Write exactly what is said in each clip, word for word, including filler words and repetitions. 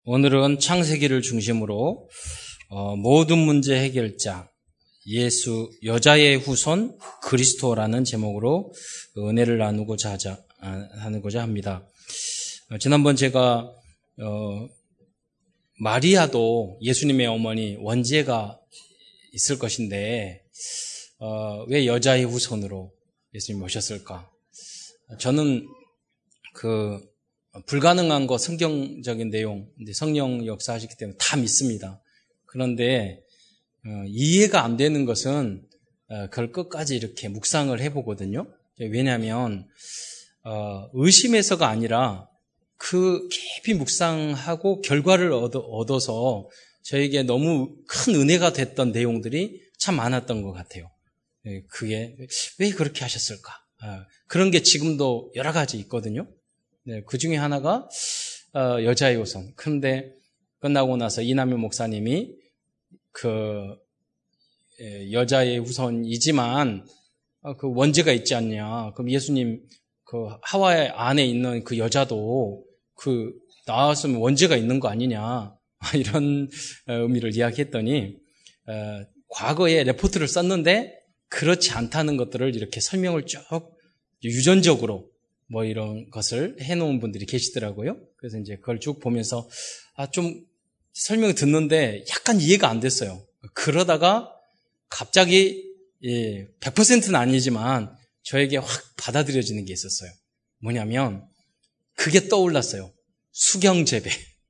오늘은 창세기를 중심으로 어, 모든 문제 해결자 예수 여자의 후손 그리스도라는 제목으로 은혜를 나누고자 하자, 나누고자 합니다. 어, 지난번 제가 어, 마리아도 예수님의 어머니 원죄가 있을 것인데 어, 왜 여자의 후손으로 예수님이 오셨을까? 저는 그 불가능한 거 성경적인 내용, 성령 역사하시기 때문에 다 믿습니다. 그런데 어, 이해가 안 되는 것은 어, 그걸 끝까지 이렇게 묵상을 해보거든요. 왜냐하면 어, 의심해서가 아니라 그 깊이 묵상하고 결과를 얻어, 얻어서 저에게 너무 큰 은혜가 됐던 내용들이 참 많았던 것 같아요. 그게 왜 그렇게 하셨을까? 어, 그런 게 지금도 여러 가지 있거든요. 네, 그 중에 하나가 어, 여자의 후손. 그런데 끝나고 나서 이남현 목사님이 그 예, 여자의 후손이지만 어, 그 원죄가 있지 않냐. 그럼 예수님 그 하와의 안에 있는 그 여자도 그 나왔으면 원죄가 있는 거 아니냐. 이런 의미를 이야기했더니 어, 과거에 레포트를 썼는데 그렇지 않다는 것들을 이렇게 설명을 쭉 유전적으로 뭐 이런 것을 해놓은 분들이 계시더라고요. 그래서 이제 그걸 쭉 보면서 아, 좀 설명을 듣는데 약간 이해가 안 됐어요. 그러다가 갑자기 예, 백 퍼센트는 아니지만 저에게 확 받아들여지는 게 있었어요. 뭐냐면 그게 떠올랐어요. 수경재배.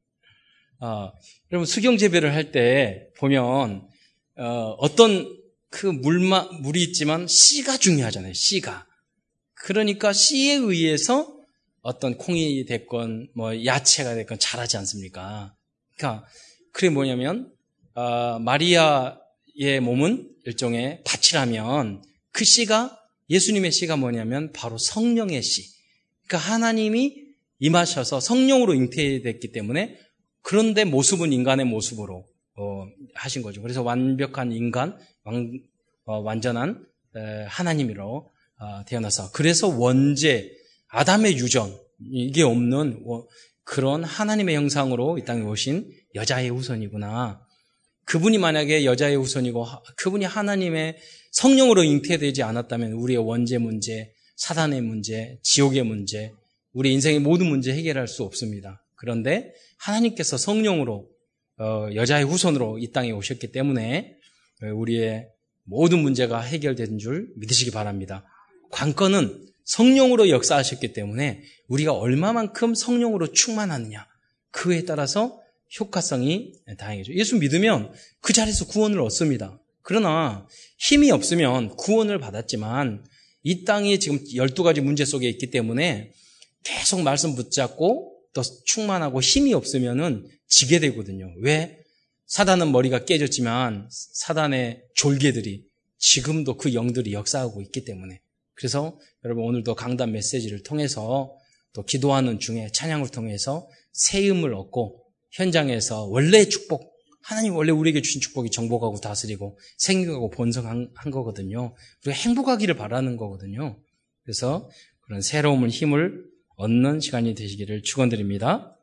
아, 여러분 수경재배를 할 때 보면 어, 어떤 그 물마, 물이 있지만 씨가 중요하잖아요. 씨가. 그러니까 씨에 의해서 어떤 콩이 됐건 뭐 야채가 됐건 자라지 않습니까? 그러니까 그게 뭐냐면 어, 마리아의 몸은 일종의 밭이라면 그 씨가 예수님의 씨가 뭐냐면 바로 성령의 씨. 그러니까 하나님이 임하셔서 성령으로 잉태됐기 때문에 그런데 모습은 인간의 모습으로 어, 하신 거죠. 그래서 완벽한 인간, 완, 어, 완전한 에, 하나님으로 어, 태어나서 그래서 원죄, 아담의 유전 이게 없는 그런 하나님의 형상으로 이 땅에 오신 여자의 후손이구나. 그분이 만약에 여자의 후손이고 그분이 하나님의 성령으로 잉태되지 않았다면 우리의 원죄 문제, 사단의 문제, 지옥의 문제, 우리 인생의 모든 문제 해결할 수 없습니다. 그런데 하나님께서 성령으로 어, 여자의 후손으로 이 땅에 오셨기 때문에 우리의 모든 문제가 해결된 줄 믿으시기 바랍니다. 관건은 성령으로 역사하셨기 때문에 우리가 얼마만큼 성령으로 충만하느냐 그에 따라서 효과성이 다양해져. 예수 믿으면 그 자리에서 구원을 얻습니다. 그러나 힘이 없으면 구원을 받았지만 이 땅이 지금 열두 가지 문제 속에 있기 때문에 계속 말씀 붙잡고 또 충만하고 힘이 없으면은 지게 되거든요. 왜? 사단은 머리가 깨졌지만 사단의 졸개들이 지금도 그 영들이 역사하고 있기 때문에 그래서 여러분 오늘도 강단 메시지를 통해서 또 기도하는 중에 찬양을 통해서 세음을 얻고 현장에서 원래의 축복 하나님 원래 우리에게 주신 축복이 정복하고 다스리고 생육하고 번성한 거거든요. 우리가 행복하기를 바라는 거거든요. 그래서 그런 새로움을 힘을 얻는 시간이 되시기를 축원드립니다.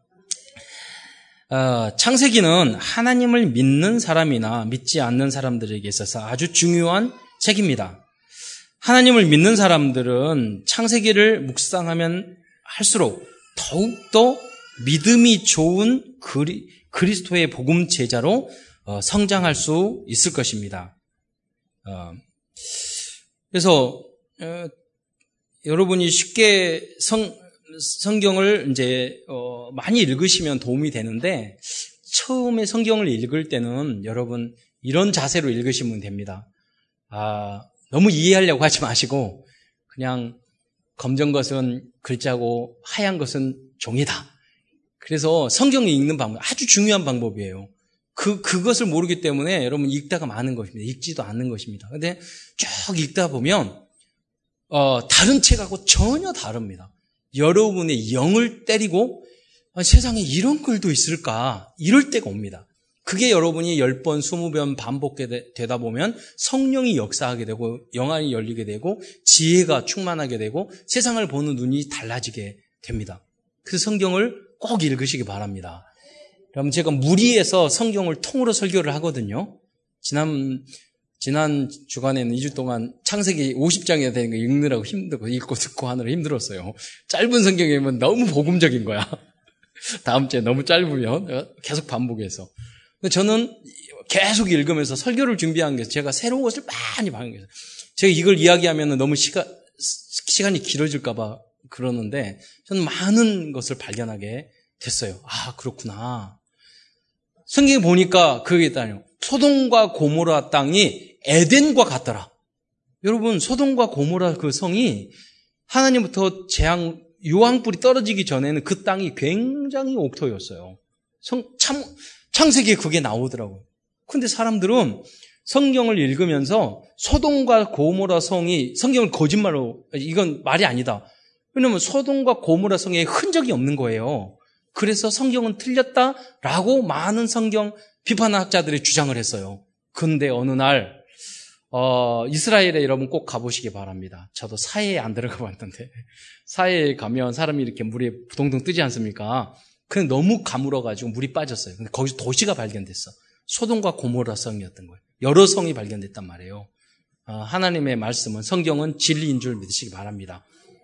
어, 창세기는 하나님을 믿는 사람이나 믿지 않는 사람들에게 있어서 아주 중요한 책입니다. 하나님을 믿는 사람들은 창세기를 묵상하면 할수록 더욱더 믿음이 좋은 그리, 그리스도의 복음 제자로 어, 성장할 수 있을 것입니다. 어, 그래서 어, 여러분이 쉽게 성, 성경을 이제 어, 많이 읽으시면 도움이 되는데 처음에 성경을 읽을 때는 여러분 이런 자세로 읽으시면 됩니다. 아, 너무 이해하려고 하지 마시고 그냥 검정 것은 글자고 하얀 것은 종이다. 그래서 성경을 읽는 방법 아주 중요한 방법이에요. 그 그것을 모르기 때문에 여러분 읽다가 마는 것입니다. 읽지도 않는 것입니다. 근데 쭉 읽다 보면 어, 다른 책하고 전혀 다릅니다. 여러분의 영을 때리고 아, 세상에 이런 글도 있을까? 이럴 때가 옵니다. 그게 여러분이 열 번, 스무 번 반복되다 보면 성령이 역사하게 되고 영안이 열리게 되고 지혜가 충만하게 되고 세상을 보는 눈이 달라지게 됩니다. 그래서 성경을 꼭 읽으시기 바랍니다. 그럼 제가 무리해서 성경을 통으로 설교를 하거든요. 지난, 지난 주간에는 이 주 동안 창세기 오십 장이나 되는 거 읽느라고 힘들고, 읽고 듣고 하느라 힘들었어요. 짧은 성경이면 너무 복음적인 거야. 다음 주에 너무 짧으면 계속 반복해서. 근데 저는 계속 읽으면서 설교를 준비한 게 제가 새로운 것을 많이 발견해요. 제가 이걸 이야기하면 너무 시간, 시간이 길어질까봐 그러는데 저는 많은 것을 발견하게 됐어요. 아, 그렇구나. 성경에 보니까 그게 있다요. 소돔과 고모라 땅이 에덴과 같더라. 여러분, 소돔과 고모라 그 성이 하나님부터 재앙, 유황불이 떨어지기 전에는 그 땅이 굉장히 옥토였어요. 성, 참, 창세기에 그게 나오더라고요. 근데 사람들은 성경을 읽으면서 소돔과 고모라 성이 성경을 거짓말로, 이건 말이 아니다. 왜냐하면 소돔과 고모라 성에 흔적이 없는 거예요. 그래서 성경은 틀렸다라고 많은 성경 비판학자들이 주장을 했어요. 근데 어느 날 어, 이스라엘에 여러분 꼭 가보시기 바랍니다. 저도 사해에 안 들어가 봤는데 사해에 가면 사람이 이렇게 물에 부동동 뜨지 않습니까? 그냥 너무 가물어가지고 물이 빠졌어요. 근데 거기서 도시가 발견됐어. 소돔과 고모라 성이었던 거예요. 여러 성이 발견됐단 말이에요. 어, 하나님의 말씀은, 성경은 진리인 줄 믿으시기 바랍니다.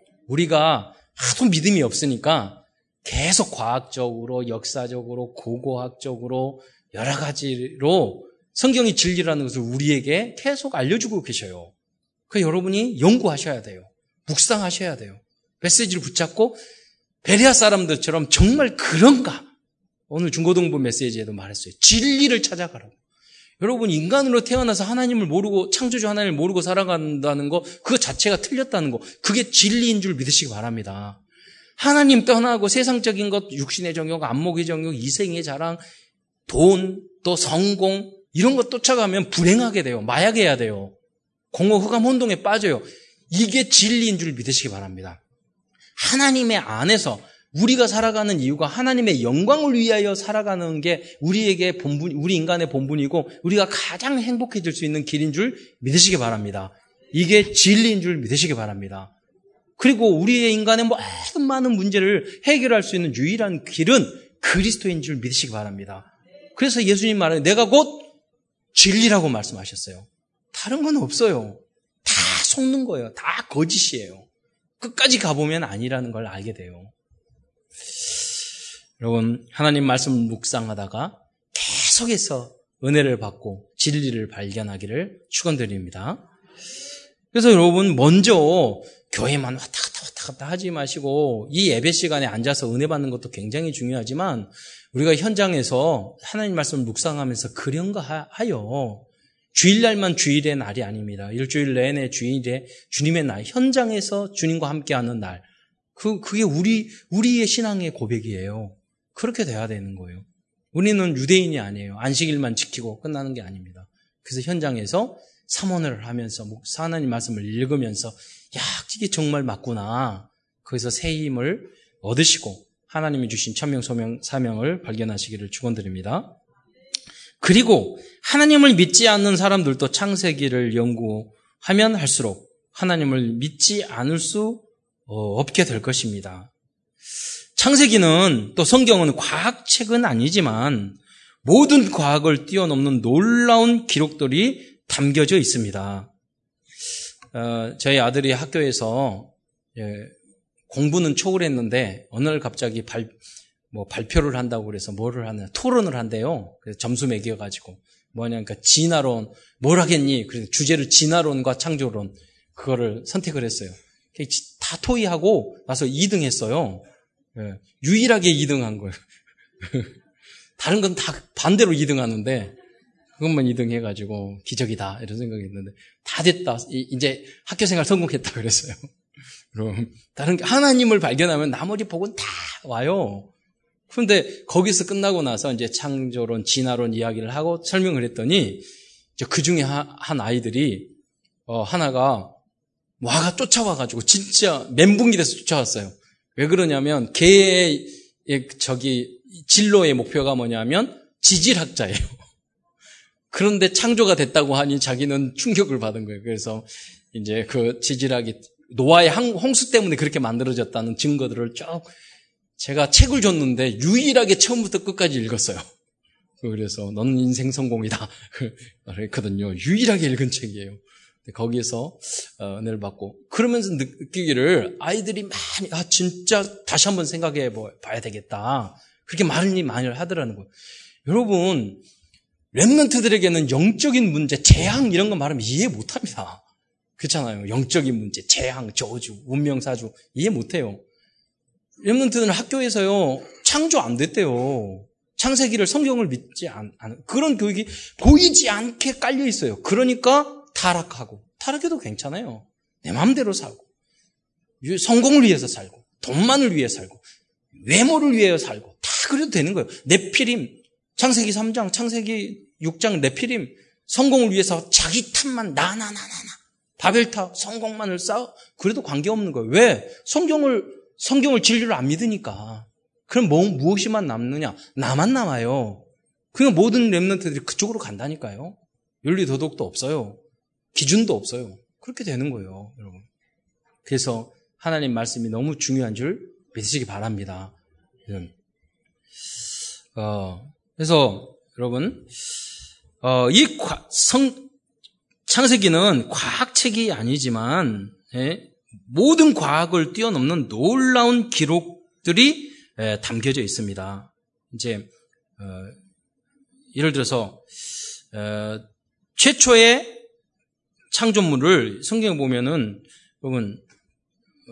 우리가 하도 믿음이 없으니까 계속 과학적으로, 역사적으로, 고고학적으로 여러 가지로 성경이 진리라는 것을 우리에게 계속 알려주고 계셔요. 그래서 여러분이 연구하셔야 돼요. 묵상하셔야 돼요. 메시지를 붙잡고 베레아 사람들처럼 정말 그런가? 오늘 중고등부 메시지에도 말했어요. 진리를 찾아가라고. 여러분, 인간으로 태어나서 하나님을 모르고, 창조주 하나님을 모르고 살아간다는 거, 그거 자체가 틀렸다는 거, 그게 진리인 줄 믿으시기 바랍니다. 하나님 떠나고 세상적인 것, 육신의 정욕, 안목의 정욕, 이생의 자랑, 돈, 또 성공, 이런 것 쫓아가면 불행하게 돼요. 마약해야 돼요. 공허, 흑암, 혼동에 빠져요. 이게 진리인 줄 믿으시기 바랍니다. 하나님의 안에서 우리가 살아가는 이유가 하나님의 영광을 위하여 살아가는 게 우리에게 본분, 우리 인간의 본분이고 우리가 가장 행복해질 수 있는 길인 줄 믿으시기 바랍니다. 이게 진리인 줄 믿으시기 바랍니다. 그리고 우리의 인간의 모든 많은 문제를 해결할 수 있는 유일한 길은 그리스도인 줄 믿으시기 바랍니다. 그래서 예수님 말은 내가 곧 진리라고 말씀하셨어요. 다른 건 없어요. 다 속는 거예요. 다 거짓이에요. 끝까지 가보면 아니라는 걸 알게 돼요. 여러분, 하나님 말씀을 묵상하다가 계속해서 은혜를 받고 진리를 발견하기를 축원드립니다. 그래서 여러분, 먼저 교회만 왔다 갔다 왔다 갔다 하지 마시고 이 예배 시간에 앉아서 은혜 받는 것도 굉장히 중요하지만 우리가 현장에서 하나님 말씀을 묵상하면서 그런 거 하여 주일날만 주일의 날이 아닙니다. 일주일 내내 주일에 주님의 날, 현장에서 주님과 함께하는 날, 그 그게 우리 우리의 신앙의 고백이에요. 그렇게 돼야 되는 거예요. 우리는 유대인이 아니에요. 안식일만 지키고 끝나는 게 아닙니다. 그래서 현장에서 삼원을 하면서 하나님 말씀을 읽으면서 야, 이게 정말 맞구나. 거기서 새 힘을 얻으시고 하나님이 주신 천명 소명 사명을 발견하시기를 축원드립니다. 그리고 하나님을 믿지 않는 사람들도 창세기를 연구하면 할수록 하나님을 믿지 않을 수 없게 될 것입니다. 창세기는 또 성경은 과학책은 아니지만 모든 과학을 뛰어넘는 놀라운 기록들이 담겨져 있습니다. 어, 저희 아들이 학교에서 예, 공부는 초월했는데 어느 날 갑자기 발, 뭐 발표를 한다고 그래서 뭐를 하냐, 토론을 한대요. 그래서 점수 매겨가지고 뭐냐, 그러니까 진화론, 뭘 하겠니? 그래서 주제를 진화론과 창조론 그거를 선택을 했어요. 다 토의하고 나서 이 등 했어요. 예, 유일하게 이 등 한 거예요. 다른 건 다 반대로 이 등 하는데 그것만 이 등 해가지고 기적이다 이런 생각이 있는데 다 됐다. 이제 학교생활 성공했다 그랬어요. 그럼 다른 게 하나님을 발견하면 나머지 복은 다 와요. 그런데 거기서 끝나고 나서 이제 창조론, 진화론 이야기를 하고 설명을 했더니 이제 그 중에 한 아이들이 어 하나가 와가 쫓아와가지고 진짜 멘붕이 돼서 쫓아왔어요. 왜 그러냐면 걔의 저기 진로의 목표가 뭐냐면 지질학자예요. 그런데 창조가 됐다고 하니 자기는 충격을 받은 거예요. 그래서 이제 그 지질학이 노아의 홍수 때문에 그렇게 만들어졌다는 증거들을 쭉 제가 책을 줬는데 유일하게 처음부터 끝까지 읽었어요. 그래서 너는 인생 성공이다 그랬거든요. 유일하게 읽은 책이에요. 거기에서 은혜를 받고 그러면서 느끼기를 아이들이 많이 아 진짜 다시 한번 생각해 봐야 되겠다. 그렇게 많이 많이 하더라는 거예요. 여러분 렘넌트들에게는 영적인 문제, 재앙 이런 거 말하면 이해 못합니다. 그렇잖아요. 영적인 문제, 재앙, 저주, 운명사주 이해 못해요. 렘넌트들은 학교에서요 창조 안 됐대요. 창세기를 성경을 믿지 않, 않 그런 교육이 보이지 않게 깔려 있어요. 그러니까 타락하고 타락해도 괜찮아요. 내 마음대로 살고 성공을 위해서 살고 돈만을 위해 살고 외모를 위해 살고 다 그래도 되는 거예요. 네피림 창세기 삼 장 창세기 육 장 네피림 성공을 위해서 자기 탓만 나나나나나 바벨탑 성공만을 쌓아 그래도 관계없는 거예요. 왜? 성경을 성경을 진리를 안 믿으니까. 그럼 뭐, 무엇이만 남느냐? 나만 남아요. 그러니까 모든 렘넌트들이 그쪽으로 간다니까요. 윤리 도덕도 없어요. 기준도 없어요. 그렇게 되는 거예요, 여러분. 그래서 하나님 말씀이 너무 중요한 줄 믿으시기 바랍니다. 어, 그래서 여러분, 어, 이 과, 성, 창세기는 과학책이 아니지만 예, 모든 과학을 뛰어넘는 놀라운 기록들이 예, 담겨져 있습니다. 이제 어, 예를 들어서 어, 최초의 창조물을 성경에 보면은 여러분 어,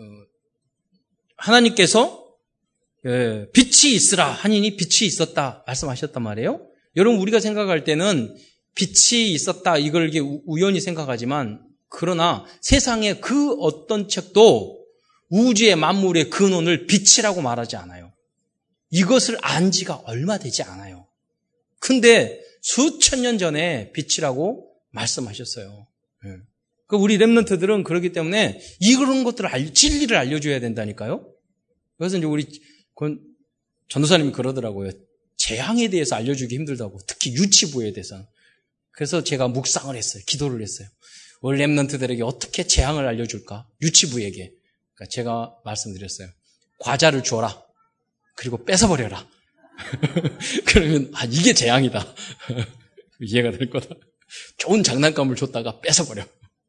하나님께서 예, 빛이 있으라 하니니 빛이 있었다 말씀하셨단 말이에요. 여러분 우리가 생각할 때는 빛이 있었다 이걸 이게 우연히 생각하지만 그러나 세상의 그 어떤 책도 우주의 만물의 근원을 빛이라고 말하지 않아요. 이것을 안 지가 얼마 되지 않아요. 근데 수천 년 전에 빛이라고 말씀하셨어요. 그 우리 렘넌트들은 그렇기 때문에 이런 것들을 알, 진리를 알려줘야 된다니까요. 그래서 이제 우리 전도사님이 그러더라고요. 재앙에 대해서 알려주기 힘들다고. 특히 유치부에 대해서는. 그래서 제가 묵상을 했어요. 기도를 했어요. 우리 렘넌트들에게 어떻게 재앙을 알려줄까? 유치부에게. 그러니까 제가 말씀드렸어요. 과자를 줘라. 그리고 뺏어버려라. 그러면 아 이게 재앙이다. 이해가 될 거다. 좋은 장난감을 줬다가 뺏어버려.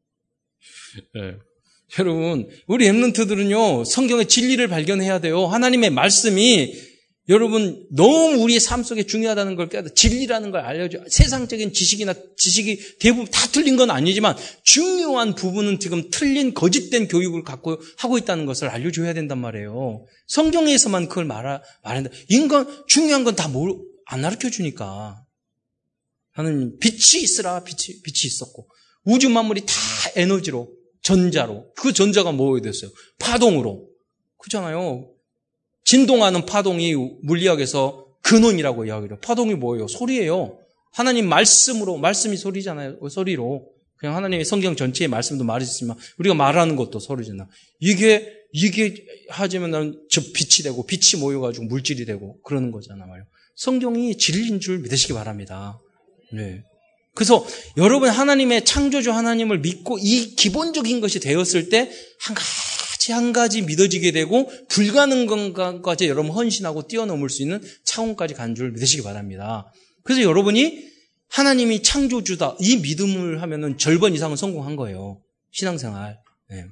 네. 여러분 우리 렘넌트들은요 성경의 진리를 발견해야 돼요. 하나님의 말씀이 여러분 너무 우리의 삶 속에 중요하다는 걸 깨닫 진리라는 걸 알려줘. 세상적인 지식이나 지식이 대부분 다 틀린 건 아니지만 중요한 부분은 지금 틀린 거짓된 교육을 갖고 하고 있다는 것을 알려줘야 된단 말이에요. 성경에서만 그걸 말하, 말한다. 인간 중요한 건 다 안 가르쳐 주니까. 하나님 빛이 있으라 빛이 빛이 있었고 우주 만물이 다 에너지로 전자로 그 전자가 뭐가 됐어요? 파동으로. 그렇잖아요. 진동하는 파동이 물리학에서 근원이라고 이야기해요. 파동이 뭐예요? 소리예요. 하나님 말씀으로, 말씀이 소리잖아요. 소리로. 그냥 하나님의 성경 전체의 말씀도 말했지만 우리가 말하는 것도 소리잖아. 이게 이게 하자면 저 빛이 되고 빛이 모여가지고 물질이 되고 그러는 거잖아 말이에요. 성경이 진리인 줄 믿으시기 바랍니다. 네. 그래서 여러분 하나님의 창조주 하나님을 믿고 이 기본적인 것이 되었을 때 한 가지 한 가지 믿어지게 되고 불가능한 것까지 여러분 헌신하고 뛰어넘을 수 있는 차원까지 간 줄 믿으시기 바랍니다. 그래서 여러분이 하나님이 창조주다 이 믿음을 하면은 절반 이상은 성공한 거예요. 신앙생활. 네.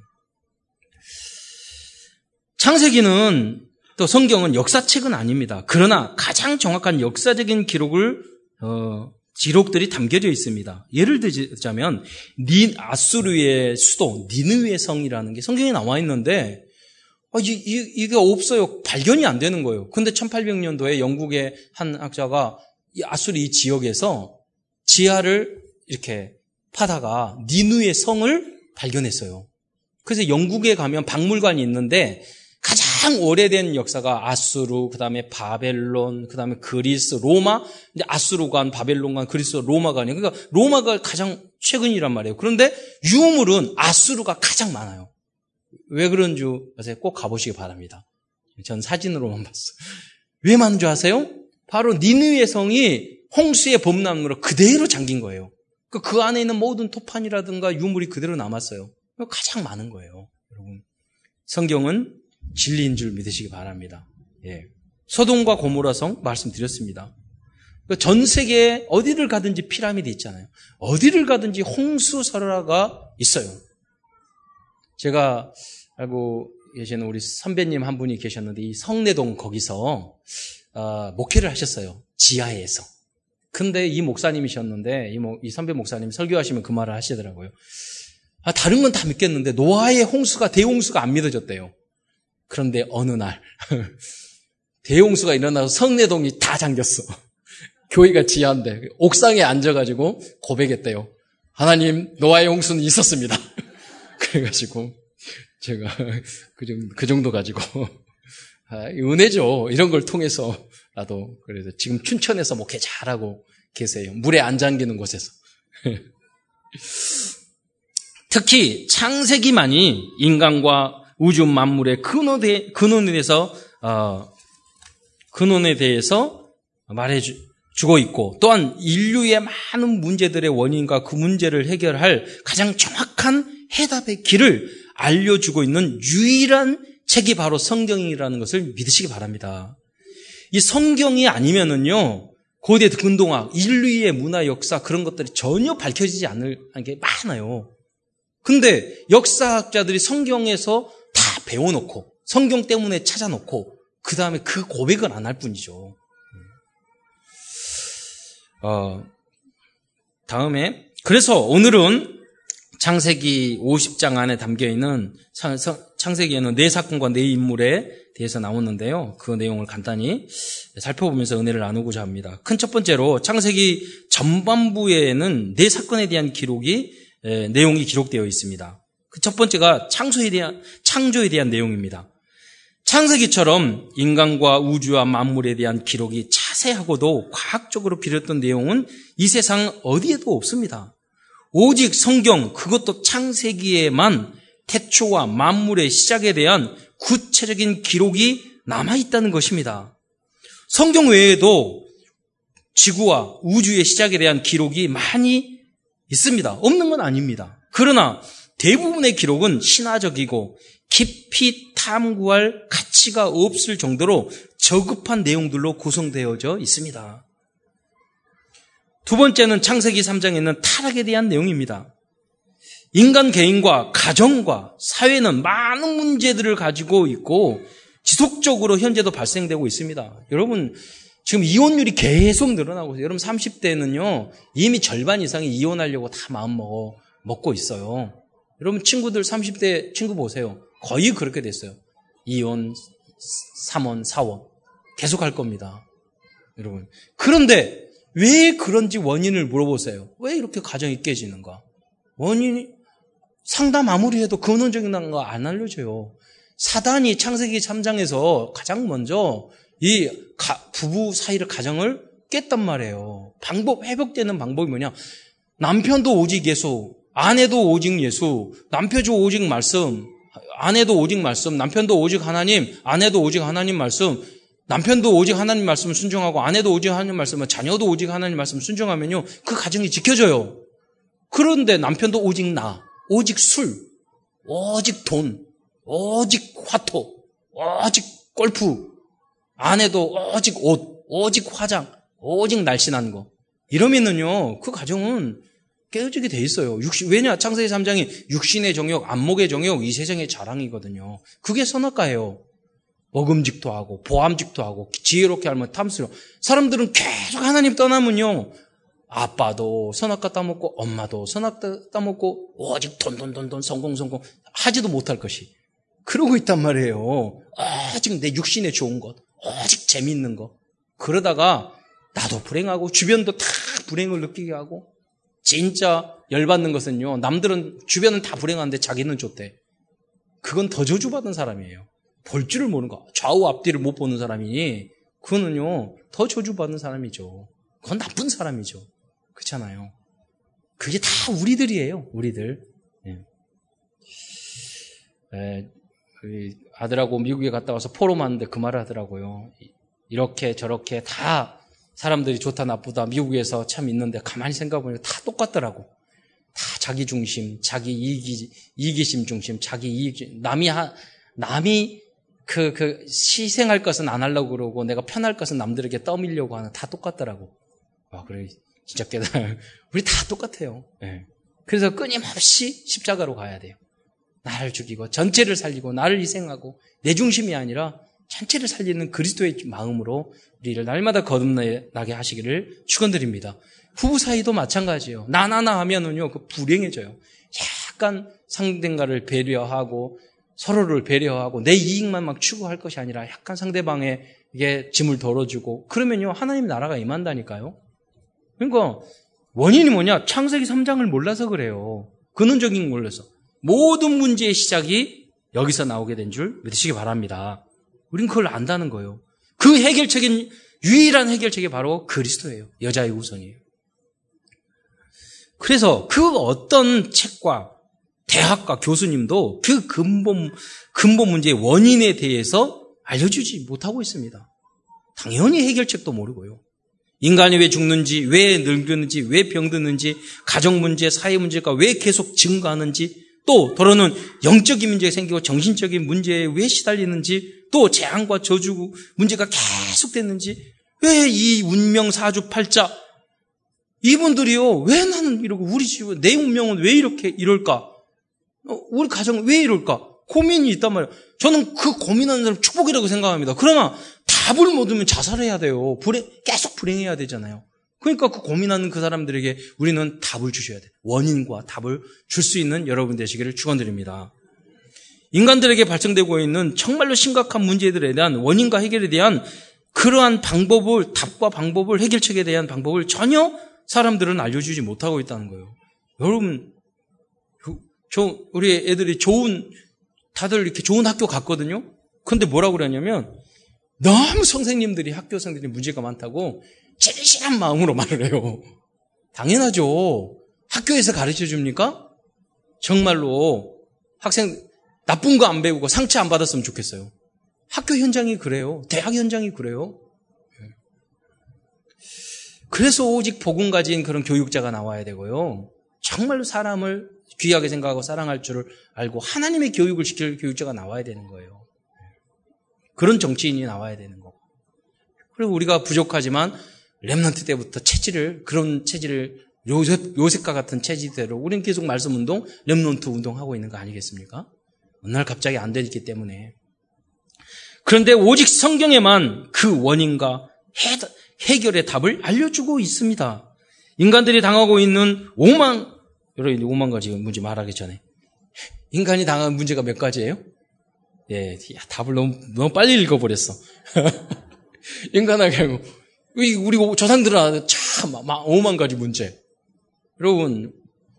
창세기는 또 성경은 역사책은 아닙니다. 그러나 가장 정확한 역사적인 기록을 어, 기록들이 담겨져 있습니다. 예를 들자면 니 아수르의 수도 니느웨 성이라는 게 성경에 나와 있는데 아, 이, 이, 이게 없어요. 발견이 안 되는 거예요. 근데 천팔백 년도에 영국의 한 학자가 이 아수르 이 지역에서 지하를 이렇게 파다가 니느웨 성을 발견했어요. 그래서 영국에 가면 박물관이 있는데 가장 오래된 역사가 아수르, 그 다음에 바벨론, 그 다음에 그리스, 로마. 근데 아수르관, 바벨론관, 그리스, 로마관이에요. 그러니까 로마가 가장 최근이란 말이에요. 그런데 유물은 아수르가 가장 많아요. 왜 그런 줄 아세요? 꼭 가보시기 바랍니다. 전 사진으로만 봤어요. 왜 많은 줄 아세요? 바로 니느웨 성이 홍수의 범람으로 그대로 잠긴 거예요. 그 안에 있는 모든 토판이라든가 유물이 그대로 남았어요. 가장 많은 거예요. 여러분, 성경은 진리인 줄 믿으시기 바랍니다. 예. 소돔과 고모라성 말씀드렸습니다. 전 세계에 어디를 가든지 피라미드 있잖아요. 어디를 가든지 홍수설화가 있어요. 제가 알고 계시는 우리 선배님 한 분이 계셨는데 이 성내동 거기서 어, 목회를 하셨어요. 지하에서. 근데 이 목사님이셨는데 이, 모, 이 선배 목사님 설교하시면 그 말을 하시더라고요. 아, 다른 건 다 믿겠는데 노아의 홍수가 대홍수가 안 믿어졌대요. 그런데 어느 날 대홍수가 일어나서 성내동이 다 잠겼어. 교회가 지하인데 옥상에 앉아가지고 고백했대요. 하나님, 노아의 홍수는 있었습니다. 그래가지고 제가 그 정도, 그 정도 가지고 아, 은혜죠. 이런 걸 통해서라도 그래서 지금 춘천에서 목회 잘하고 계세요. 물에 안 잠기는 곳에서. 특히 창세기만이 인간과 우주 만물의 근원에, 근원에 대해서 어, 근원에 대해서 말해주고 있고 또한 인류의 많은 문제들의 원인과 그 문제를 해결할 가장 정확한 해답의 길을 알려주고 있는 유일한 책이 바로 성경이라는 것을 믿으시기 바랍니다. 이 성경이 아니면은요 고대 근동학, 인류의 문화, 역사 그런 것들이 전혀 밝혀지지 않을 게 많아요. 근데 역사학자들이 성경에서 다 배워놓고 성경 때문에 찾아놓고 그 다음에 그 고백을 안 할 뿐이죠. 어, 다음에 그래서 오늘은 창세기 오십 장 안에 담겨있는 창세기에는 네 사건과 네 인물에 대해서 나오는데요. 그 내용을 간단히 살펴보면서 은혜를 나누고자 합니다. 큰 첫 번째로 창세기 전반부에는 네 사건에 대한 기록이 에, 내용이 기록되어 있습니다. 그 첫 번째가 창조에 대한 창조에 대한 내용입니다. 창세기처럼 인간과 우주와 만물에 대한 기록이 자세하고도 과학적으로 빌었던 내용은 이 세상 어디에도 없습니다. 오직 성경, 그것도 창세기에만 태초와 만물의 시작에 대한 구체적인 기록이 남아있다는 것입니다. 성경 외에도 지구와 우주의 시작에 대한 기록이 많이 있습니다. 없는 건 아닙니다. 그러나 대부분의 기록은 신화적이고 깊이 탐구할 가치가 없을 정도로 저급한 내용들로 구성되어져 있습니다. 두 번째는 창세기 삼 장에 있는 타락에 대한 내용입니다. 인간 개인과 가정과 사회는 많은 문제들을 가지고 있고 지속적으로 현재도 발생되고 있습니다. 여러분 지금 이혼율이 계속 늘어나고 있어요. 여러분 삼십 대는요 이미 절반 이상이 이혼하려고 다 마음 먹어, 먹고 있어요. 여러분 친구들 삼십 대 친구 보세요. 거의 그렇게 됐어요. 이혼, 삼혼, 사혼 계속 할 겁니다. 여러분 그런데 왜 그런지 원인을 물어보세요. 왜 이렇게 가정이 깨지는가? 원인이 상담 아무리 해도 근원적인 거 안 알려줘요. 사단이 창세기 삼 장에서 가장 먼저 이 가, 부부 사이를 가정을 깼단 말이에요. 방법, 회복되는 방법이 뭐냐? 남편도 오직 예수, 아내도 오직 예수, 남편도 오직 말씀, 아내도 오직 말씀, 남편도 오직 하나님, 아내도 오직 하나님 말씀, 남편도 오직 하나님 말씀을 순종하고 아내도 오직 하나님 말씀을, 자녀도 오직 하나님 말씀을 순종하면요 그 가정이 지켜져요. 그런데 남편도 오직 나, 오직 술, 오직 돈, 오직 화토, 오직 골프, 아내도 오직 옷, 오직 화장, 오직 날씬한 거 이러면은요 그 가정은 깨어지게 돼 있어요. 육신, 왜냐? 창세기 삼 장이 육신의 정욕, 안목의 정욕, 이 세상의 자랑이거든요. 그게 선악과예요. 먹음직도 하고 보암직도 하고 지혜롭게 하면 탐스러워. 사람들은 계속 하나님 떠나면요 아빠도 선악과 따먹고 엄마도 선악과 따먹고 오직 돈 돈 돈 돈 성공 성공 하지도 못할 것이 그러고 있단 말이에요. 오직 내 육신에 좋은 것, 오직 재밌는 것. 그러다가 나도 불행하고 주변도 다 불행을 느끼게 하고 진짜 열받는 것은요 남들은 주변은 다 불행한데 자기는 좋대. 그건 더 저주받은 사람이에요. 볼 줄을 모르는 거. 좌우 앞뒤를 못 보는 사람이니 그거는요 더 저주받은 사람이죠. 그건 나쁜 사람이죠. 그렇잖아요. 그게 다 우리들이에요. 우리들. 예. 에, 아들하고 미국에 갔다 와서 포럼하는데 그 말을 하더라고요. 이렇게 저렇게 다 사람들이 좋다 나쁘다 미국에서 참 있는데 가만히 생각해보니까 다 똑같더라고. 다 자기 중심, 자기 이기, 이기심 중심, 자기 이익, 남이 하, 남이 그, 그, 희생할 것은 안 하려고 그러고 내가 편할 것은 남들에게 떠밀려고 하는 다 똑같더라고. 와, 그래. 진짜 깨달아. 우리 다 똑같아요. 네. 그래서 끊임없이 십자가로 가야 돼요. 나를 죽이고 전체를 살리고 나를 희생하고 내 중심이 아니라 전체를 살리는 그리스도의 마음으로 우리를 날마다 거듭나게 하시기를 축원드립니다. 부부 사이도 마찬가지예요. 나나나 하면은요, 그 불행해져요. 약간 상대가를 배려하고 서로를 배려하고 내 이익만 막 추구할 것이 아니라 약간 상대방에게 짐을 덜어주고 그러면요, 하나님 나라가 임한다니까요. 그러니까 원인이 뭐냐? 창세기 삼 장을 몰라서 그래요. 근원적인 걸 몰라서. 모든 문제의 시작이 여기서 나오게 된 줄 믿으시기 바랍니다. 우린 그걸 안다는 거예요. 그 해결책인, 유일한 해결책이 바로 그리스도예요. 여자의 우선이에요. 그래서 그 어떤 책과 대학과 교수님도 그 근본, 근본 문제의 원인에 대해서 알려주지 못하고 있습니다. 당연히 해결책도 모르고요. 인간이 왜 죽는지, 왜 늙는지, 왜 병드는지, 가정 문제, 사회 문제가 왜 계속 증가하는지, 또 더러는 영적인 문제가 생기고 정신적인 문제에 왜 시달리는지, 또 재앙과 저주 문제가 계속됐는지, 왜 이 운명 사주팔자 이분들이요, 왜 나는 이러고 우리 집 내 운명은 왜 이렇게 이럴까? 우리 가정은 왜 이럴까? 고민이 있단 말이에요. 저는 그 고민하는 사람 축복이라고 생각합니다. 그러나 답을 못 얻으면 자살해야 돼요. 불행, 계속 불행해야 되잖아요. 그러니까 그 고민하는 그 사람들에게 우리는 답을 주셔야 돼요. 원인과 답을 줄 수 있는 여러분 되시기를 축원드립니다. 인간들에게 발생되고 있는 정말로 심각한 문제들에 대한 원인과 해결에 대한 그러한 방법을, 답과 방법을, 해결책에 대한 방법을 전혀 사람들은 알려주지 못하고 있다는 거예요. 여러분, 저, 우리 애들이 좋은, 다들 이렇게 좋은 학교 갔거든요? 근데 뭐라고 그러냐면, 너무 선생님들이, 학교 선생님들이 문제가 많다고 진실한 마음으로 말을 해요. 당연하죠. 학교에서 가르쳐 줍니까? 정말로 학생 나쁜 거 안 배우고 상처 안 받았으면 좋겠어요. 학교 현장이 그래요. 대학 현장이 그래요. 그래서 오직 복음 가진 그런 교육자가 나와야 되고요. 정말로 사람을 귀하게 생각하고 사랑할 줄을 알고 하나님의 교육을 시킬 교육자가 나와야 되는 거예요. 그런 정치인이 나와야 되는 거고. 그리고 우리가 부족하지만 렘넌트 때부터 체질을, 그런 체질을 요셉, 요셉과 같은 체질대로 우리는 계속 말씀 운동, 렘넌트 운동하고 있는 거 아니겠습니까? 어느 날 갑자기 안 되기 때문에. 그런데 오직 성경에만 그 원인과 해, 해결의 답을 알려주고 있습니다. 인간들이 당하고 있는 오만, 여러분 오만 가지 문제 말하기 전에 인간이 당한 문제가 몇 가지예요? 예, 답을 너무 너무 빨리 읽어버렸어. 인간에게 우리 우리 조상들은 참 오만 가지 문제. 여러분,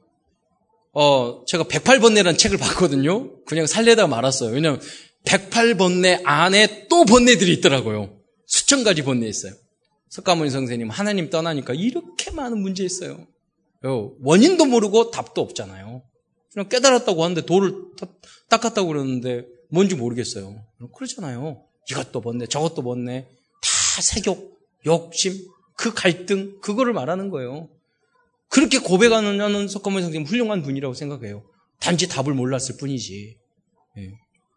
어 제가 백팔 번뇌라는 책을 봤거든요. 그냥 살려다 말았어요. 왜냐하면 백팔 번뇌 안에 또 번뇌들이 있더라고요. 수천 가지 번뇌 있어요. 석가모니 선생님 하나님 떠나니까 이렇게 많은 문제 있어요. 원인도 모르고 답도 없잖아요. 그냥 깨달았다고 하는데 돌을 닦았다고 그러는데 뭔지 모르겠어요. 그렇잖아요. 이것도 번뇌, 저것도 번뇌, 다 색욕, 욕심, 그 갈등, 그거를 말하는 거예요. 그렇게 고백하는 석가모니 선생님 훌륭한 분이라고 생각해요. 단지 답을 몰랐을 뿐이지. 예.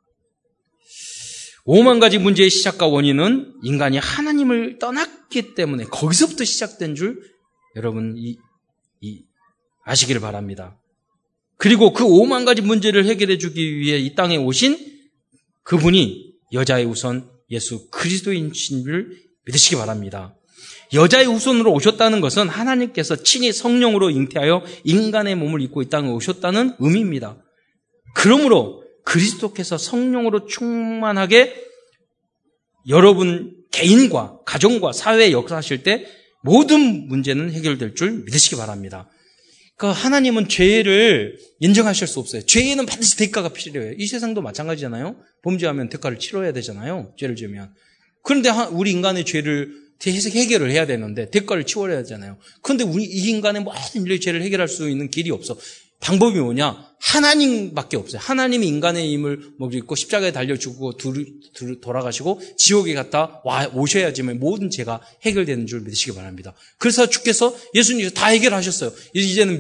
오만 가지 문제의 시작과 원인은 인간이 하나님을 떠났기 때문에 거기서부터 시작된 줄 여러분 이, 이 아시기를 바랍니다. 그리고 그 오만 가지 문제를 해결해 주기 위해 이 땅에 오신 그분이 여자의 우선 예수 그리스도이신 줄 믿으시기 바랍니다. 여자의 우선으로 오셨다는 것은 하나님께서 친히 성령으로 잉태하여 인간의 몸을 입고 이 땅에 오셨다는 의미입니다. 그러므로 그리스도께서 성령으로 충만하게 여러분 개인과 가정과 사회에 역사하실 때 모든 문제는 해결될 줄 믿으시기 바랍니다. 그러니까 하나님은 죄를 인정하실 수 없어요. 죄에는 반드시 대가가 필요해요. 이 세상도 마찬가지잖아요. 범죄하면 대가를 치러야 되잖아요. 죄를 지으면. 그런데 우리 인간의 죄를 해결을 해야 되는데 대가를 치워야 되잖아요. 그런데 우리 이 인간의 모든 인류의 죄를 해결할 수 있는 길이 없어. 방법이 뭐냐? 하나님밖에 없어요. 하나님이 인간의 힘을 먹고 십자가에 달려 죽고 돌아가시고 지옥에 갔다 와 오셔야지만 모든 죄가 해결되는 줄 믿으시기 바랍니다. 그래서 주께서 예수님께서 다 해결하셨어요. 이제는 믿,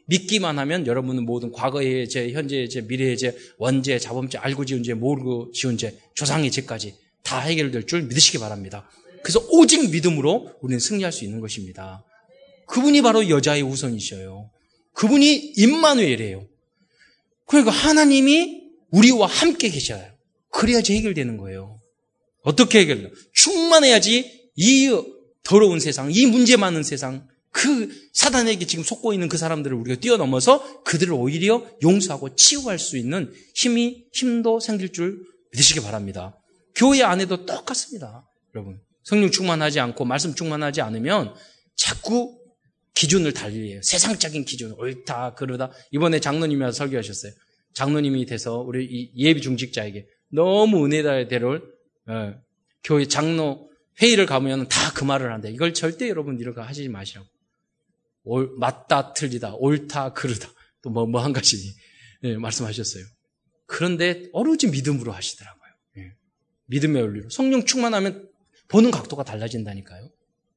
믿기만 하면 여러분은 모든 과거의 죄, 현재의 죄, 미래의 죄, 원죄, 자범죄, 알고 지은 죄, 모르고 지은 죄, 조상의 죄까지 다 해결될 줄 믿으시기 바랍니다. 그래서 오직 믿음으로 우리는 승리할 수 있는 것입니다. 그분이 바로 여자의 후손이셔요. 그분이 임마누엘이에요. 그러니까 하나님이 우리와 함께 계셔요. 그래야지 해결되는 거예요. 어떻게 해결돼요? 충만해야지 이 더러운 세상, 이 문제 많은 세상, 그 사단에게 지금 속고 있는 그 사람들을 우리가 뛰어넘어서 그들을 오히려 용서하고 치유할 수 있는 힘이, 힘도 생길 줄 믿으시기 바랍니다. 교회 안에도 똑같습니다. 여러분, 성령 충만하지 않고 말씀 충만하지 않으면 자꾸 기준을 달리해요. 세상적인 기준, 옳다, 그러다. 이번에 장로님이 와서 설교하셨어요. 장로님이 돼서 우리 이 예비 중직자에게 너무 은혜대로를 어, 교회 장로 회의를 가면 다 그 말을 한대. 이걸 절대 여러분 이렇게 하시지 마시라고. 올, 맞다, 틀리다, 옳다, 그르다. 또 뭐, 뭐 한 가지 예, 말씀하셨어요. 그런데 오로지 믿음으로 하시더라고요. 예. 믿음의 원리로. 성령 충만하면 보는 각도가 달라진다니까요.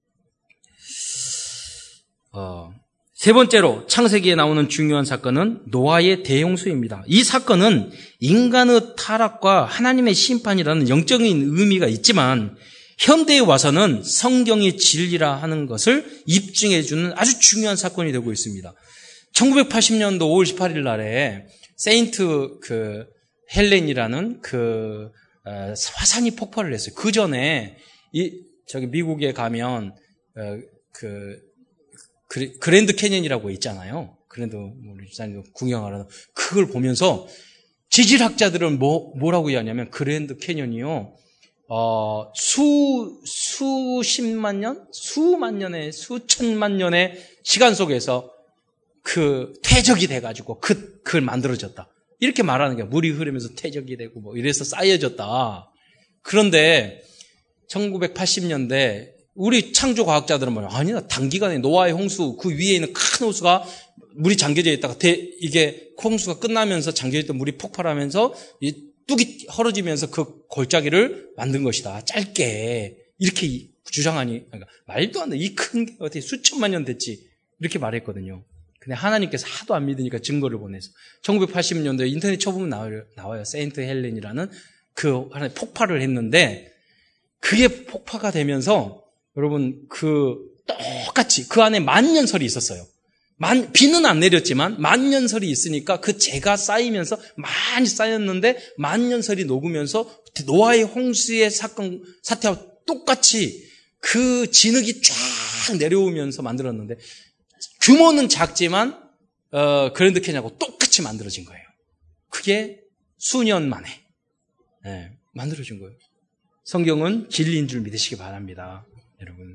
어, 세 번째로 창세기에 나오는 중요한 사건은 노아의 대홍수입니다. 이 사건은 인간의 타락과 하나님의 심판이라는 영적인 의미가 있지만 현대에 와서는 성경의 진리라 하는 것을 입증해 주는 아주 중요한 사건이 되고 있습니다. 천구백팔십 년도 오월 십팔일 날에 세인트 그 헬렌이라는 그 어, 화산이 폭발을 했어요. 그 전에 이 저기 미국에 가면 어, 그 그랜드 캐년이라고 있잖아요. 그랜드 우리 집사님도 구경하러 그걸 보면서 지질학자들은 뭐 뭐라고 이야기하냐면 그랜드 캐년이요. 어, 수, 수십만 년? 수만 년의, 수천만 년의 시간 속에서 그 퇴적이 돼가지고 그, 그걸 만들어졌다. 이렇게 말하는 게 물이 흐르면서 퇴적이 되고 뭐 이래서 쌓여졌다. 그런데 천구백팔십 년대 우리 창조 과학자들은 뭐냐. 아니다. 단기간에 노아의 홍수 그 위에 있는 큰 호수가 물이 잠겨져 있다가 대, 이게 홍수가 끝나면서 잠겨져 있던 물이 폭발하면서 이 뚝이 헐어지면서 그 골짜기를 만든 것이다. 짧게 이렇게 주장하니 그러니까 말도 안 돼. 이 큰 게 어떻게 수천만 년 됐지 이렇게 말했거든요. 근데 하나님께서 하도 안 믿으니까 증거를 보내서 천구백팔십 년도에 인터넷 쳐보면 나와요. 나와요. 세인트 헬렌이라는 그 하나의 폭발을 했는데 그게 폭파가 되면서 여러분 그 똑같이 그 안에 만년설이 있었어요. 만, 비는 안 내렸지만 만년설이 있으니까 그 재가 쌓이면서 많이 쌓였는데 만년설이 녹으면서 노아의 홍수의 사건, 사태와 똑같이 그 진흙이 쫙 내려오면서 만들었는데 규모는 작지만 어, 그랜드 캐니언하고 똑같이 만들어진 거예요. 그게 수년 만에 네, 만들어진 거예요. 성경은 진리인 줄 믿으시기 바랍니다. 여러분.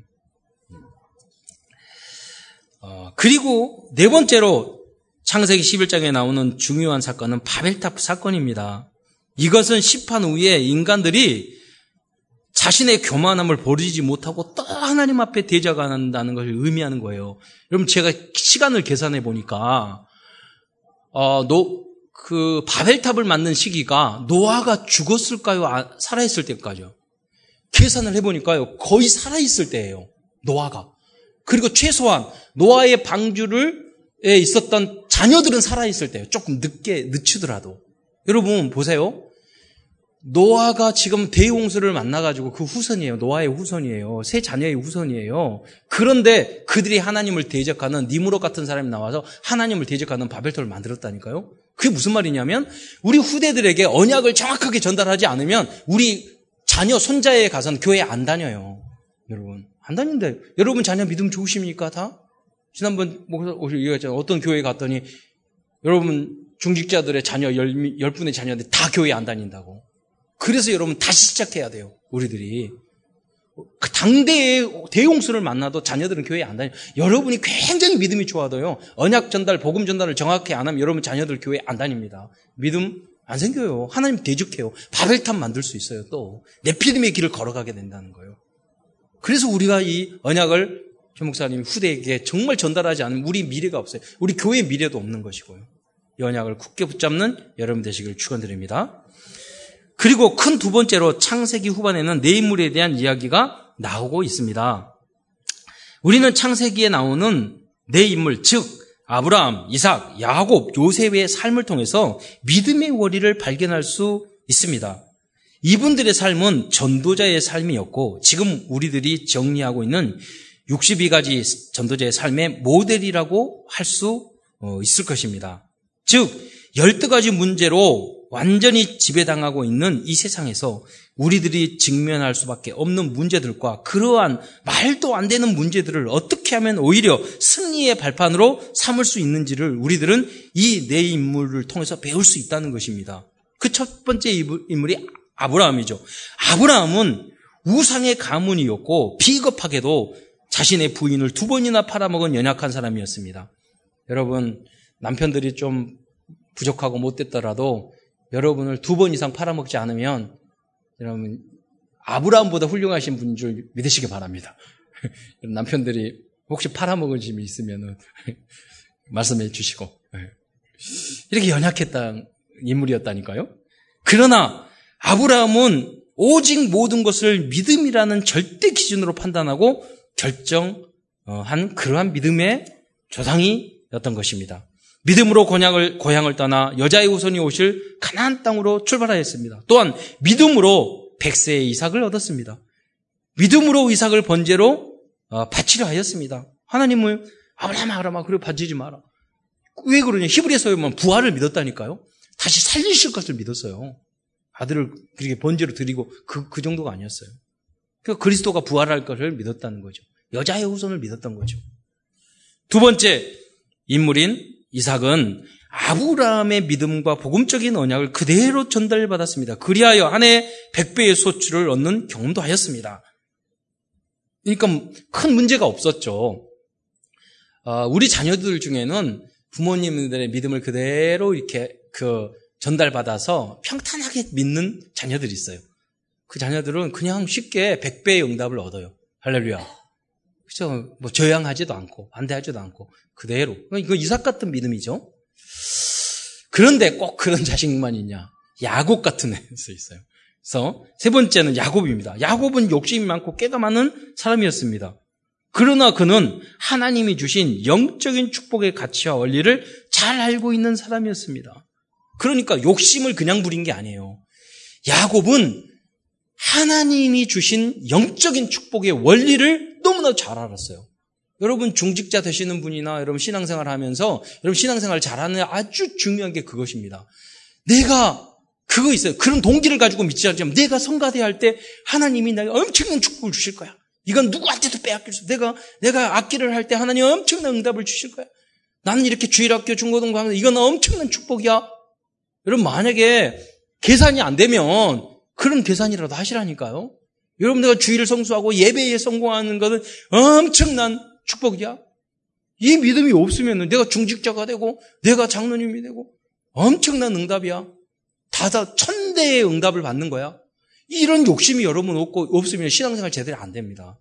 어, 그리고 네 번째로 창세기 십일 장에 나오는 중요한 사건은 바벨탑 사건입니다. 이것은 심판 후에 인간들이 자신의 교만함을 버리지 못하고 또 하나님 앞에 대적한다는 것을 의미하는 거예요. 여러분 제가 시간을 계산해 보니까 어, 노, 그 바벨탑을 만든 시기가 노아가 죽었을까요? 아, 살아있을 때까지요? 계산을 해보니까요 거의 살아있을 때예요. 노아가. 그리고 최소한 노아의 방주를 에 있었던 자녀들은 살아있을 때요. 조금 늦게 늦추더라도. 여러분 보세요. 노아가 지금 대홍수를 만나가지고 그 후손이에요. 노아의 후손이에요. 세 자녀의 후손이에요. 그런데 그들이 하나님을 대적하는 니무롯 같은 사람이 나와서 하나님을 대적하는 바벨탑을 만들었다니까요. 그게 무슨 말이냐면 우리 후대들에게 언약을 정확하게 전달하지 않으면 우리 자녀 손자에 가서는 교회 안 다녀요. 여러분 안 다닌대. 여러분 자녀 믿음 좋으십니까 다? 지난번 목사 얘기했잖아요. 어떤 교회에 갔더니 여러분 중직자들의 자녀 열, 열 분의 자녀들 다 교회 안 다닌다고. 그래서 여러분 다시 시작해야 돼요. 우리들이. 그 당대의 대홍수를 만나도 자녀들은 교회에 안 다녀요. 여러분이 굉장히 믿음이 좋아도요. 언약 전달, 복음 전달을 정확히 안 하면 여러분 자녀들 교회 안 다닙니다. 믿음 안 생겨요. 하나님 대적해요. 바벨탑 만들 수 있어요. 또 네피림의 길을 걸어가게 된다는 거예요. 그래서 우리가 이 언약을 최 목사님 후대에게 정말 전달하지 않으면 우리 미래가 없어요. 우리 교회의 미래도 없는 것이고요. 이 언약을 굳게 붙잡는 여러분 되시길 축원드립니다. 그리고 큰 두 번째로 창세기 후반에는 네 인물에 대한 이야기가 나오고 있습니다. 우리는 창세기에 나오는 네 인물, 즉 아브라함, 이삭, 야곱, 요셉의 삶을 통해서 믿음의 원리를 발견할 수 있습니다. 이분들의 삶은 전도자의 삶이었고 지금 우리들이 정리하고 있는 육십이 가지 전도자의 삶의 모델이라고 할 수 있을 것입니다. 즉 열두 가지 문제로 완전히 지배당하고 있는 이 세상에서 우리들이 직면할 수밖에 없는 문제들과 그러한 말도 안 되는 문제들을 어떻게 하면 오히려 승리의 발판으로 삼을 수 있는지를 우리들은 이 네 인물을 통해서 배울 수 있다는 것입니다. 그 첫 번째 인물이 아브라함이죠. 아브라함은 우상의 가문이었고 비겁하게도 자신의 부인을 두 번이나 팔아먹은 연약한 사람이었습니다. 여러분, 남편들이 좀 부족하고 못됐더라도 여러분을 두 번 이상 팔아먹지 않으면 여러분 아브라함보다 훌륭하신 분인 줄 믿으시기 바랍니다. 남편들이 혹시 팔아먹은 짐이 있으면 말씀해 주시고 이렇게 연약했던 인물이었다니까요. 그러나 아브라함은 오직 모든 것을 믿음이라는 절대 기준으로 판단하고 결정한 그러한 믿음의 조상이었던 것입니다. 믿음으로 고향을, 고향을 떠나 여자의 후손이 오실 가나안 땅으로 출발하였습니다. 또한 믿음으로 백세의 이삭을 얻었습니다. 믿음으로 이삭을 번제로 바치려 하였습니다. 하나님은 아브라함 아브라함 그리고 바치지 마라. 왜 그러냐? 히브리서에 보면 부활을 믿었다니까요. 다시 살리실 것을 믿었어요. 아들을 그렇게 번제로 드리고 그, 그 정도가 아니었어요. 그러니까 그리스도가 부활할 것을 믿었다는 거죠. 여자의 후손을 믿었던 거죠. 두 번째 인물인 이삭은 아브라함의 믿음과 복음적인 언약을 그대로 전달받았습니다. 그리하여 한 해 백 배의 소출을 얻는 경험도 하였습니다. 그러니까 큰 문제가 없었죠. 우리 자녀들 중에는 부모님들의 믿음을 그대로 이렇게 그 전달받아서 평탄하게 믿는 자녀들이 있어요. 그 자녀들은 그냥 쉽게 백 배의 응답을 얻어요. 할렐루야. 그죠? 뭐 저양하지도 않고 반대하지도 않고 그대로. 이거 이삭 같은 믿음이죠. 그런데 꼭 그런 자식만 있냐? 야곱 같은 애수 있어요. 그래서 세 번째는 야곱입니다. 야곱은 욕심이 많고 깨가 많은 사람이었습니다. 그러나 그는 하나님이 주신 영적인 축복의 가치와 원리를 잘 알고 있는 사람이었습니다. 그러니까 욕심을 그냥 부린 게 아니에요. 야곱은 하나님이 주신 영적인 축복의 원리를 너무나 잘 알았어요. 여러분 중직자 되시는 분이나 여러분 신앙생활 하면서 여러분 신앙생활 잘하는 아주 중요한 게 그것입니다. 내가 그거 있어요. 그런 동기를 가지고 믿지 않지만 내가 성가대야 할 때 하나님이 나에게 엄청난 축복을 주실 거야. 이건 누구한테도 빼앗길 수 없어. 내가 내가 악기를 할 때 하나님 엄청난 응답을 주실 거야. 나는 이렇게 주일학교 중고등부 하면서 이건 엄청난 축복이야. 여러분 만약에 계산이 안 되면 그런 계산이라도 하시라니까요. 여러분 내가 주일을 성수하고 예배에 성공하는 것은 엄청난 축복이야. 이 믿음이 없으면 내가 중직자가 되고 내가 장로님이 되고 엄청난 응답이야. 다다 천대의 응답을 받는 거야. 이런 욕심이 여러분 없고 없으면 신앙생활 제대로 안 됩니다.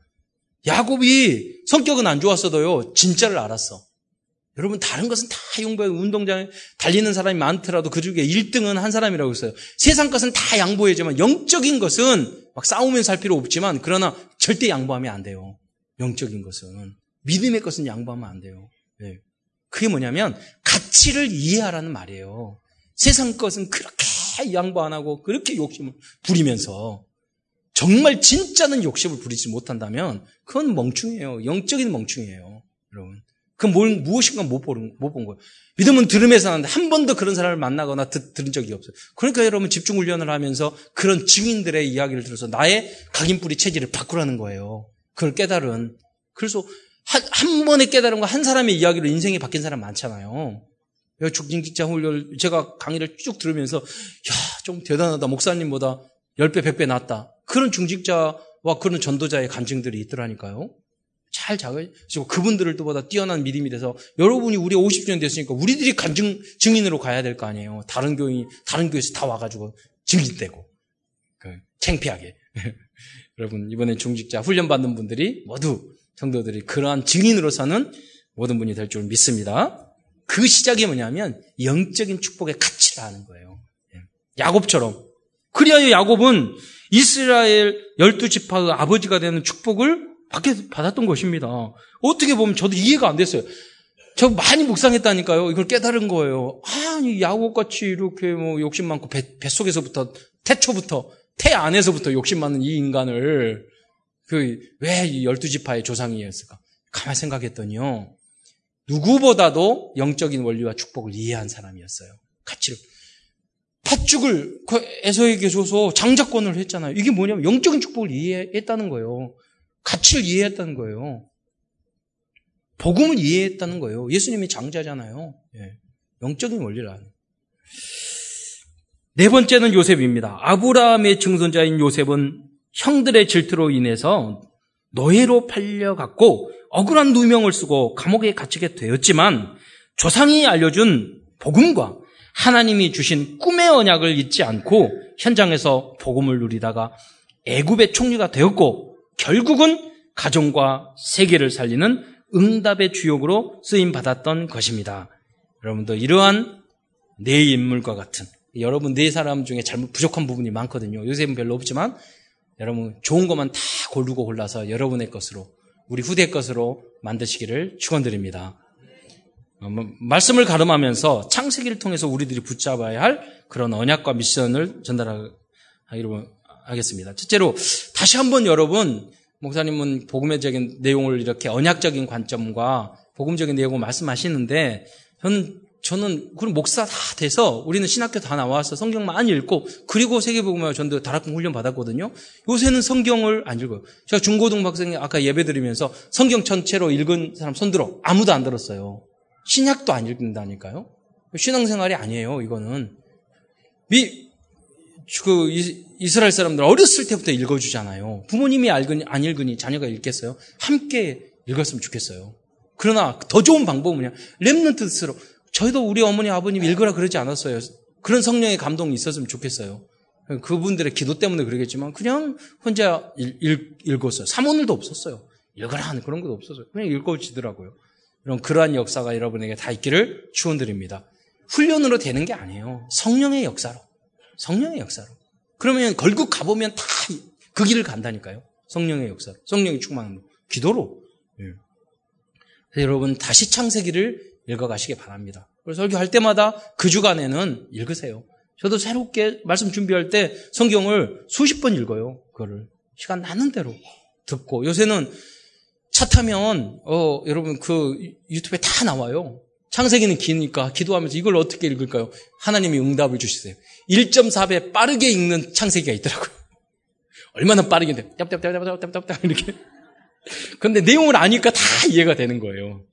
야곱이 성격은 안 좋았어도요 진짜를 알았어. 여러분 다른 것은 다 양보해. 운동장에 달리는 사람이 많더라도 그 중에 일 등은 한 사람이라고 했어요. 세상 것은 다 양보해야지만 영적인 것은 막 싸우면서 할 필요 없지만 그러나 절대 양보하면 안 돼요. 영적인 것은. 믿음의 것은 양보하면 안 돼요. 네. 그게 뭐냐면 가치를 이해하라는 말이에요. 세상 것은 그렇게 양보 안 하고 그렇게 욕심을 부리면서 정말 진짜는 욕심을 부리지 못한다면 그건 멍충이에요. 영적인 멍충이에요. 여러분. 그 뭘, 무엇인가 못 본, 못 본 거예요. 믿음은 들음에서 나는데 한 번도 그런 사람을 만나거나 듣, 들은 적이 없어요. 그러니까 여러분 집중훈련을 하면서 그런 증인들의 이야기를 들어서 나의 각인뿌리 체질을 바꾸라는 거예요. 그걸 깨달은. 그래서 한, 한 번에 깨달은 거 한 사람의 이야기로 인생이 바뀐 사람 많잖아요. 중직자 훈련 제가 강의를 쭉 들으면서 야, 좀 대단하다. 목사님보다 십 배, 백 배 낫다. 그런 중직자와 그런 전도자의 간증들이 있더라니까요. 잘 작아지고 그분들을 또보다 뛰어난 믿음이 돼서 여러분이 우리 오십 주년 됐으니까 우리들이 간증, 증인으로 가야 될 거 아니에요. 다른 교인, 다른 교회에서 다 와가지고 증인되고. 그, 창피하게. 여러분, 이번에 중직자 훈련받는 분들이 모두 성도들이 그러한 증인으로 사는 모든 분이 될 줄 믿습니다. 그 시작이 뭐냐면 영적인 축복의 가치를 아는 거예요. 야곱처럼. 그리하여 야곱은 이스라엘 열두 지파의 아버지가 되는 축복을 받았던 것입니다. 어떻게 보면 저도 이해가 안 됐어요. 저 많이 묵상했다니까요. 이걸 깨달은 거예요. 아니, 야곱같이 이렇게 뭐 욕심 많고 배, 뱃속에서부터, 태초부터, 태 안에서부터 욕심 많은 이 인간을 그, 왜 열두 지파의 조상이었을까? 가만히 생각했더니요. 누구보다도 영적인 원리와 축복을 이해한 사람이었어요. 가치를. 팥죽을 그 에서에게 줘서 장자권을 했잖아요. 이게 뭐냐면 영적인 축복을 이해했다는 거예요. 가치를 이해했다는 거예요. 복음을 이해했다는 거예요. 예수님이 장자잖아요. 예. 영적인 원리를 아는. 네 번째는 요셉입니다. 아브라함의 증손자인 요셉은 형들의 질투로 인해서 노예로 팔려갔고 억울한 누명을 쓰고 감옥에 갇히게 되었지만 조상이 알려준 복음과 하나님이 주신 꿈의 언약을 잊지 않고 현장에서 복음을 누리다가 애굽의 총리가 되었고 결국은 가정과 세계를 살리는 응답의 주역으로 쓰임받았던 것입니다. 여러분도 이러한 네 인물과 같은, 여러분 네 사람 중에 잘못 부족한 부분이 많거든요. 요셉은 별로 없지만 여러분 좋은 것만 다 고르고 골라서 여러분의 것으로, 우리 후대 것으로 만드시기를 축원드립니다. 말씀을 가름하면서 창세기를 통해서 우리들이 붙잡아야 할 그런 언약과 미션을 전달하기로 하겠습니다. 첫째로 다시 한번 여러분, 목사님은 복음적인 내용을 이렇게 언약적인 관점과 복음적인 내용을 말씀하시는데 저는 저는 그런 목사 다 돼서 우리는 신학교 다 나와서 성경 많이 읽고 그리고 세계복음화 전도 다락방 훈련 받았거든요. 요새는 성경을 안 읽어요. 제가 중고등 학생이 아까 예배 드리면서 성경 전체로 읽은 사람 손들어. 아무도 안 들었어요. 신약도 안 읽는다니까요. 신앙생활이 아니에요. 이거는 미 그 이스라엘 사람들 어렸을 때부터 읽어주잖아요. 부모님이 읽으니 안 읽으니 자녀가 읽겠어요? 함께 읽었으면 좋겠어요. 그러나 더 좋은 방법은 뭐냐? 렘넌트스로. 저희도 우리 어머니 아버님 읽으라 그러지 않았어요. 그런 성령의 감동이 있었으면 좋겠어요. 그분들의 기도 때문에 그러겠지만 그냥 혼자 읽, 읽, 읽었어요. 사모늘도 없었어요. 읽으라 하는 그런 것도 없었어요. 그냥 읽어지더라고요. 이런 그러한 역사가 여러분에게 다 있기를 축원드립니다. 훈련으로 되는 게 아니에요. 성령의 역사로. 성령의 역사로. 그러면 결국 가보면 다 그 길을 간다니까요. 성령의 역사로. 성령의 충만함으로. 기도로. 예. 그래서 여러분 다시 창세기를 읽어가시기 바랍니다. 그래서 설교할 때마다 그 주간에는 읽으세요. 저도 새롭게 말씀 준비할 때 성경을 수십 번 읽어요. 그거를. 시간 나는 대로 듣고. 요새는 차 타면 어 여러분 그 유튜브에 다 나와요. 창세기는 기니까 기도하면서 이걸 어떻게 읽을까요? 하나님이 응답을 주시세요. 일 점 사 배 빠르게 읽는 창세기가 있더라고요. 얼마나 빠르게 짭짭짭짭짭짭짭 이렇게. 그런데 내용을 아니까 다 이해가 되는 거예요.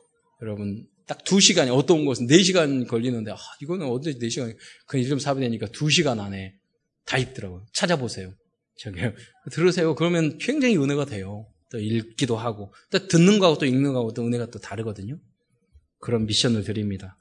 여러분 딱 두 시간이 어떤 것은 네 시간 걸리는데 아 이거는 어떻게 네 시간 그 일 점 사 배 되니까 두 시간 안에 다 읽더라고요. 찾아보세요. 저기요. 들으세요. 그러면 굉장히 은혜가 돼요. 또 읽기도 하고 또 듣는 거하고 또 읽는 거하고 또 은혜가 또 다르거든요. 그런 미션을 드립니다.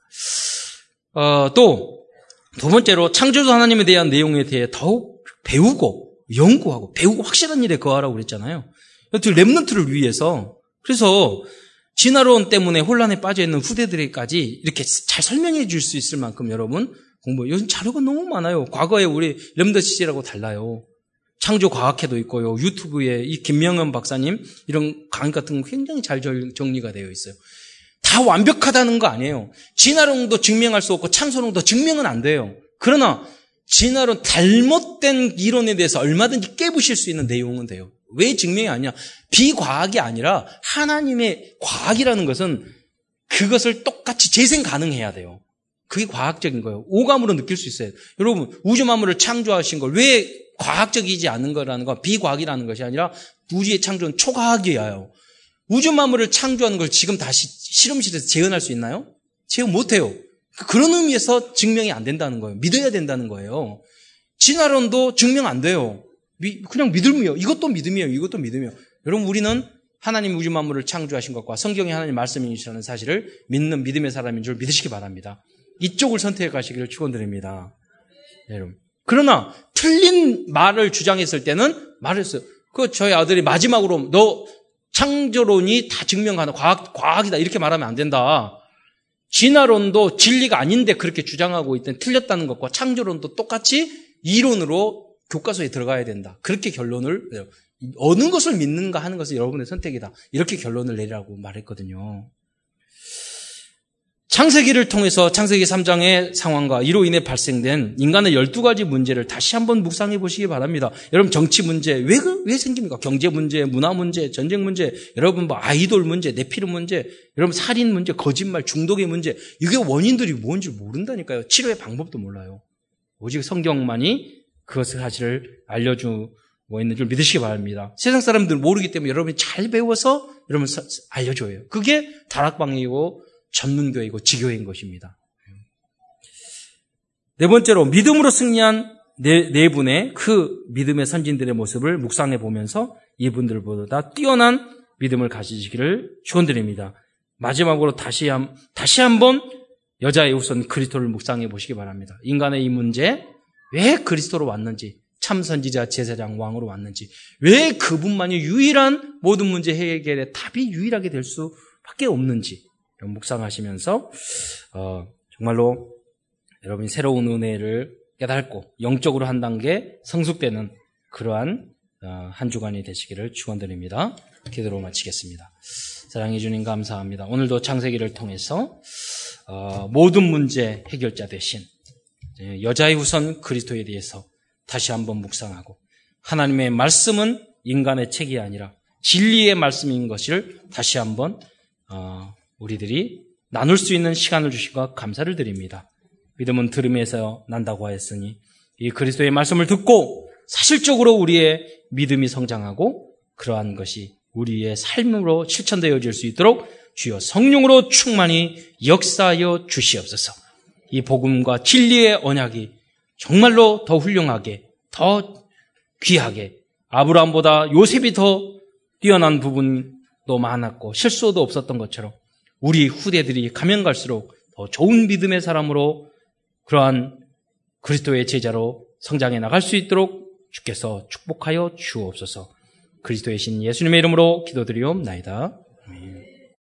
어, 또 두 번째로 창조주 하나님에 대한 내용에 대해 더욱 배우고 연구하고 배우고 확실한 일에 거하라고 그랬잖아요. 렘넌트를 위해서. 그래서 진화론 때문에 혼란에 빠져있는 후대들에게까지 이렇게 잘 설명해 줄 수 있을 만큼 여러분 공부. 요즘 자료가 너무 많아요. 과거에 우리 렘넌트 시절하고 달라요. 창조과학회도 있고요. 유튜브에 이 김명현 박사님 이런 강의 같은 거 굉장히 잘 정리가 되어 있어요. 다 완벽하다는 거 아니에요. 진화론도 증명할 수 없고 창조론도 증명은 안 돼요. 그러나 진화론 잘못된 이론에 대해서 얼마든지 깨부실 수 있는 내용은 돼요. 왜 증명이 아니냐? 비과학이 아니라 하나님의 과학이라는 것은 그것을 똑같이 재생 가능해야 돼요. 그게 과학적인 거예요. 오감으로 느낄 수 있어요. 여러분 우주 만물을 창조하신 걸 왜 과학적이지 않은 거라는 건 비과학이라는 것이 아니라 우주의 창조는 초과학이에요. 우주 만물을 창조하는 걸 지금 다시 실험실에서 재현할 수 있나요? 재현 못해요. 그런 의미에서 증명이 안 된다는 거예요. 믿어야 된다는 거예요. 진화론도 증명 안 돼요. 그냥 믿음이에요. 이것도 믿음이에요. 이것도 믿음이에요. 여러분 우리는 하나님 우주 만물을 창조하신 것과 성경이 하나님 말씀이시라는 사실을 믿는 믿음의 사람인 줄 믿으시기 바랍니다. 이쪽을 선택해 가시기를 축원드립니다. 네, 여러분. 그러나 틀린 말을 주장했을 때는 말했어요. 그 저희 아들이 마지막으로 너 창조론이 다 증명하는 과학, 과학이다 이렇게 말하면 안 된다. 진화론도 진리가 아닌데 그렇게 주장하고 있던 틀렸다는 것과 창조론도 똑같이 이론으로 교과서에 들어가야 된다. 그렇게 결론을 어느 것을 믿는가 하는 것은 여러분의 선택이다. 이렇게 결론을 내리라고 말했거든요. 창세기를 통해서 창세기 삼 장의 상황과 이로 인해 발생된 인간의 열두 가지 문제를 다시 한번 묵상해 보시기 바랍니다. 여러분 정치 문제 왜, 왜 생깁니까? 경제 문제, 문화 문제, 전쟁 문제, 여러분 뭐 아이돌 문제, 네피름 문제, 여러분 살인 문제, 거짓말, 중독의 문제 이게 원인들이 뭔지 모른다니까요. 치료의 방법도 몰라요. 오직 성경만이 그것을 사실을 알려주고 있는 줄 믿으시기 바랍니다. 세상 사람들 모르기 때문에 여러분이 잘 배워서 여러분 알려줘요. 그게 다락방이고 전문교회이고 지교회인 것입니다. 네 번째로 믿음으로 승리한 네, 네 분의 그 믿음의 선진들의 모습을 묵상해 보면서 이분들보다 뛰어난 믿음을 가지시기를 축원드립니다. 마지막으로 다시 한, 다시 한번 여자의 우선 그리스도를 묵상해 보시기 바랍니다. 인간의 이 문제, 왜 그리스도로 왔는지, 참 선지자, 제사장, 왕으로 왔는지, 왜 그분만이 유일한 모든 문제 해결의 답이 유일하게 될 수밖에 없는지 묵상하시면서 어, 정말로 여러분이 새로운 은혜를 깨닫고 영적으로 한 단계 성숙되는 그러한 어, 한 주간이 되시기를 축원드립니다. 기도로 마치겠습니다. 사랑해 주님 감사합니다. 오늘도 창세기를 통해서 어, 모든 문제 해결자 되신 여자의 후손 그리스도에 대해서 다시 한번 묵상하고 하나님의 말씀은 인간의 책이 아니라 진리의 말씀인 것을 다시 한번 어, 우리들이 나눌 수 있는 시간을 주신 것 감사를 드립니다. 믿음은 들음에서 난다고 하였으니 이 그리스도의 말씀을 듣고 사실적으로 우리의 믿음이 성장하고 그러한 것이 우리의 삶으로 실천되어질 수 있도록 주여 성령으로 충만히 역사하여 주시옵소서. 이 복음과 진리의 언약이 정말로 더 훌륭하게, 더 귀하게, 아브라함보다 요셉이 더 뛰어난 부분도 많았고 실수도 없었던 것처럼 우리 후대들이 가면 갈수록 더 좋은 믿음의 사람으로 그러한 그리스도의 제자로 성장해 나갈 수 있도록 주께서 축복하여 주옵소서. 그리스도의 신 예수님의 이름으로 기도드리옵나이다.